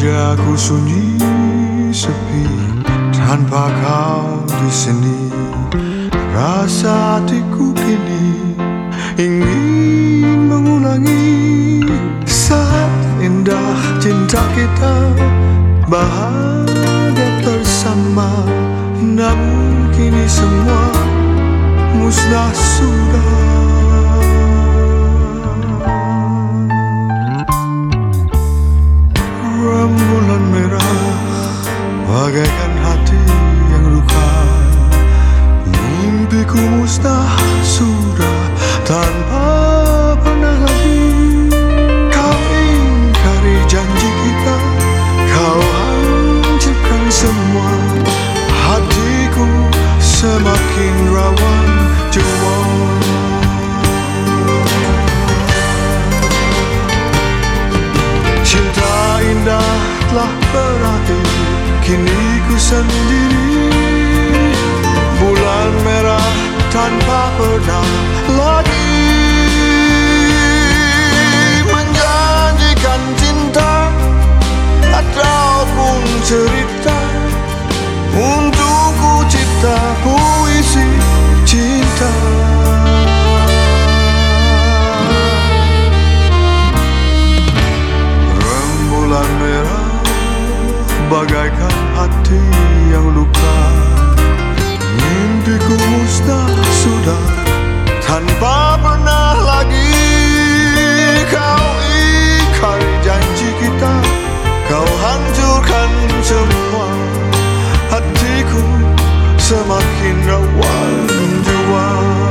Wajahku sunyi sepi tanpa kau di sini. Rasa hatiku kini ingin mengulangi saat indah cinta kita, bahagia bersama. Namun kini semua musnah sudah. Rembulan merah bagaikan hati yang luka, mimpiku musnah sudah tanpa pernah lagi. Kau ingkari janji kita, kau hancurkan semua. Hatiku semakin rawan jiwa. Cinta indah telah berakhir, kini ku sendiri. Bulan merah tanpa pernah lagi menjanjikan cinta ataupun cerita. Untuk ku cipta puisi cinta. Rembulan merah bagaikan hati yang luka, mimpiku musnah sudah tanpa pernah lagi. Kau ingkari janji kita, kau hancurkan semua. Hatiku semakin rawan jiwa.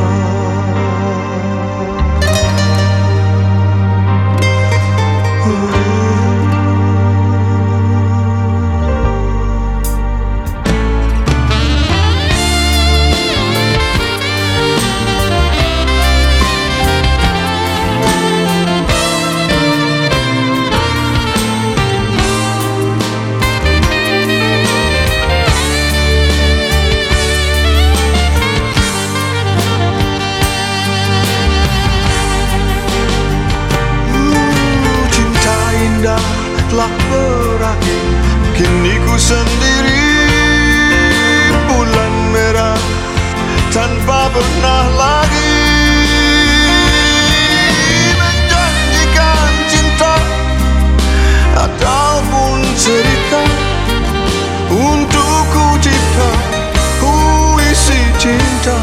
Telah berakhir, kini ku sendiri. Bulan merah tanpa pernah lagi menjanjikan cinta ataupun cerita. Untuk ku cipta puisi cinta.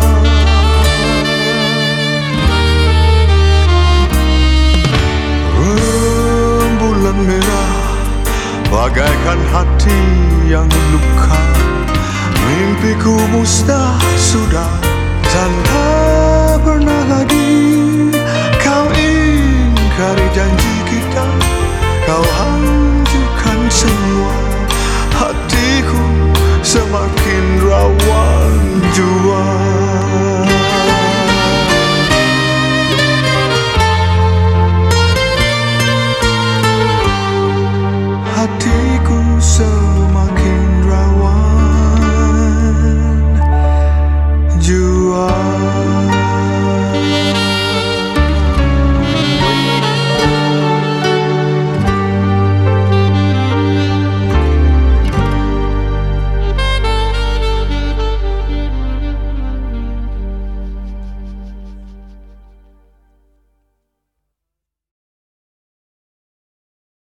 Rembulan merah bagaikan hati yang luka, mimpiku musnah sudah tanpa pernah lagi.